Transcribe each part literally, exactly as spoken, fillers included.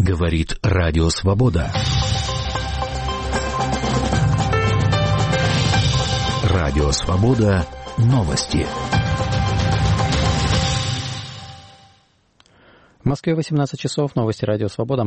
Говорит Радио Свобода. Радио Свобода. Новости. В Москве восемнадцать часов. Новости Радио Свобода.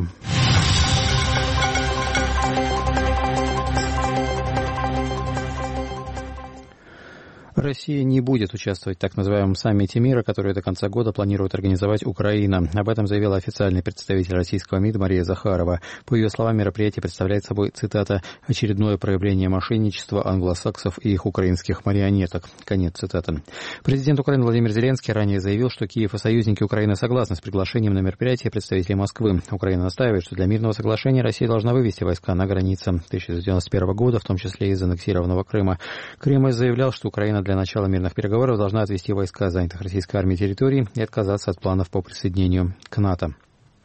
Россия не будет участвовать в так называемом саммите мира, который до конца года планирует организовать Украина. Об этом заявила официальный представитель российского МИДа Мария Захарова. По ее словам, мероприятие представляет собой, цитата, «очередное проявление мошенничества англосаксов и их украинских марионеток». Конец цитаты. Президент Украины Владимир Зеленский ранее заявил, что Киев и союзники Украины согласны с приглашением на мероприятие представителей Москвы. Украина настаивает, что для мирного соглашения Россия должна вывести войска на границе тысяча девятьсот девяносто первого года, в том числе из аннексированного Крыма. Кремль заявлял, что Украина для начала мирных переговоров должна отвести войска занятых российской армией территорий и отказаться от планов по присоединению к НАТО.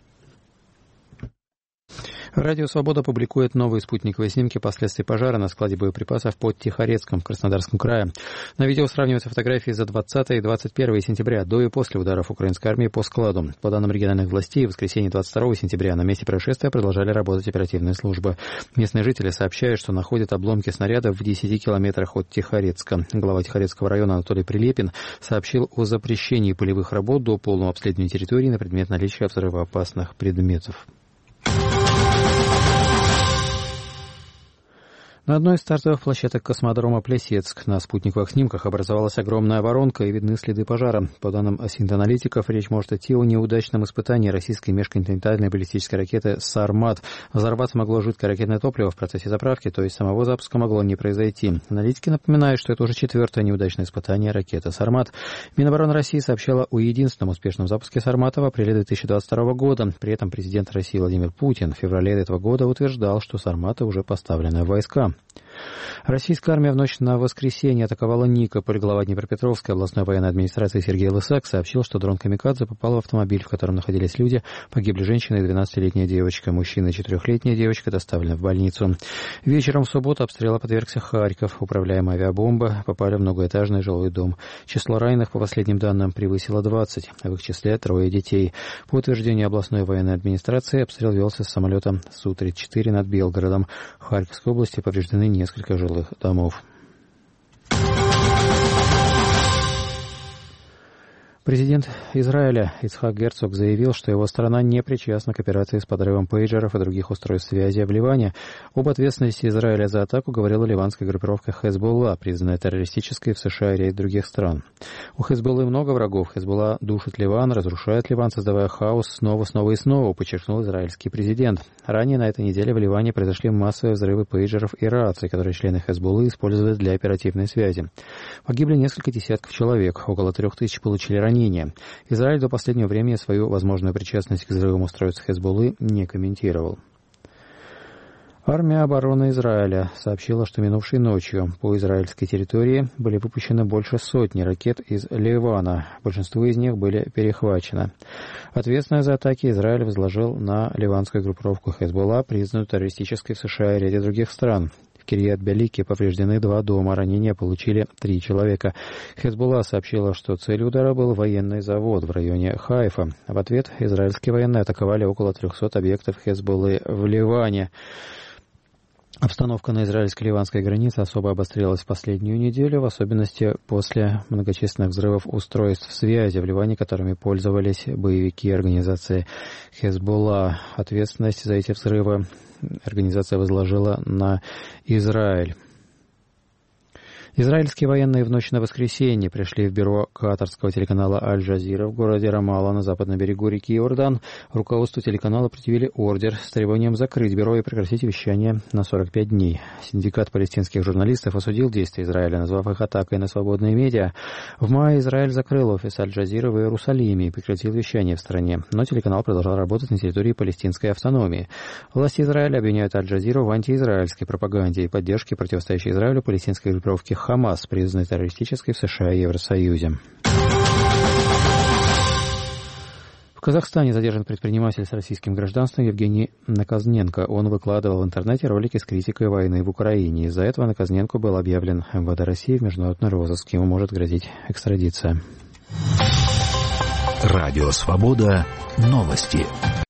Радио «Свобода» публикует новые спутниковые снимки последствий пожара на складе боеприпасов под Тихорецком в Краснодарском крае. На видео сравниваются фотографии за двадцатое и двадцать первое сентября, до и после ударов украинской армии по складу. По данным региональных властей, в воскресенье двадцать второго сентября на месте происшествия продолжали работать оперативные службы. Местные жители сообщают, что находят обломки снарядов в десяти километрах от Тихорецка. Глава Тихорецкого района Анатолий Прилепин сообщил о запрещении полевых работ до полного обследования территории на предмет наличия взрывоопасных предметов. На одной из стартовых площадок космодрома Плесецк на спутниковых снимках образовалась огромная воронка и видны следы пожара. По данным синтоаналитиков, речь может идти о неудачном испытании российской межконтинентальной баллистической ракеты «Сармат». Взорваться могло жидкое ракетное топливо в процессе заправки, то есть самого запуска могло не произойти. Аналитики напоминают, что это уже четвертое неудачное испытание ракеты «Сармат». Минобороны России сообщала о единственном успешном запуске «Сармата» в апреле две тысячи двадцать второго года. При этом президент России Владимир Путин в феврале этого года утверждал, что «Сарматы» уже поставлены в войска. Российская армия в ночь на воскресенье атаковала Никополь. Глава Днепропетровской областной военной администрации Сергей Лысак сообщил, что дрон «Камикадзе» попал в автомобиль, в котором находились люди. Погибли женщина и двенадцатилетняя девочка. Мужчина и четырехлетняя девочка доставлены в больницу. Вечером в субботу обстрела подвергся Харьков. Управляемые авиабомбы попали в многоэтажный жилой дом. Число раненых, по последним данным, превысило двадцать, а в их числе трое детей. По утверждению областной военной администрации, обстрел велся с самолета Су тридцать четыре над Белгородом. В Харьковской области повреждены несколько несколько жилых домов. Президент Израиля Ицхак Герцог заявил, что его страна не причастна к операции с подрывом пейджеров и других устройств связи в Ливане. Об ответственности Израиля за атаку говорила ливанская группировка Хезболла, признанная террористической в США и ряде других стран. У Хезболлы много врагов. Хезболла душит Ливан, разрушает Ливан, создавая хаос снова, снова и снова, подчеркнул израильский президент. Ранее на этой неделе в Ливане произошли массовые взрывы пейджеров и раций, которые члены Хезболлы использовали для оперативной связи. Погибли несколько десятков человек, около трех тысяч получили ранения. Израиль до последнего времени свою возможную причастность к взрывам устройств Хезболлы не комментировал. Армия обороны Израиля сообщила, что минувшей ночью по израильской территории были выпущены больше сотни ракет из Ливана. Большинство из них были перехвачены. Ответственность за атаки Израиль возложил на ливанскую группировку Хезболла, признанную террористической в США и ряде других стран. В Кирьят-Беалике повреждены два дома, ранения получили три человека. Хезболла сообщила, что целью удара был военный завод в районе Хайфа. В ответ израильские военные атаковали около трехсот объектов Хезболлы в Ливане. Обстановка на израильско-ливанской границе особо обострилась в последнюю неделю, в особенности после многочисленных взрывов устройств связи в Ливане, которыми пользовались боевики организации Хезболла. Ответственность за эти взрывы организация возложила на Израиль. Израильские военные в ночь на воскресенье пришли в бюро катарского телеканала «Аль-Джазира» в городе Рамалла на западном берегу реки Иордан. Руководству телеканала предъявили ордер с требованием закрыть бюро и прекратить вещание на сорок пять дней. Синдикат палестинских журналистов осудил действия Израиля, назвав их атакой на свободные медиа. В мае Израиль закрыл офис «Аль-Джазира» в Иерусалиме и прекратил вещание в стране, но телеканал продолжал работать на территории палестинской автономии. Власти Израиля обвиняют «Аль-Джазиру» в антиизраильской пропаганде и поддержке противостоящей Израилю палестинской группировки «Хамас», признанной террористической в США и Евросоюзе. В Казахстане задержан предприниматель с российским гражданством Евгений Наказненко. Он выкладывал в интернете ролики с критикой войны в Украине. Из-за этого Наказненко был объявлен эм вэ дэ России в международный розыск. Ему может грозить экстрадиция. Радио «Свобода». Новости.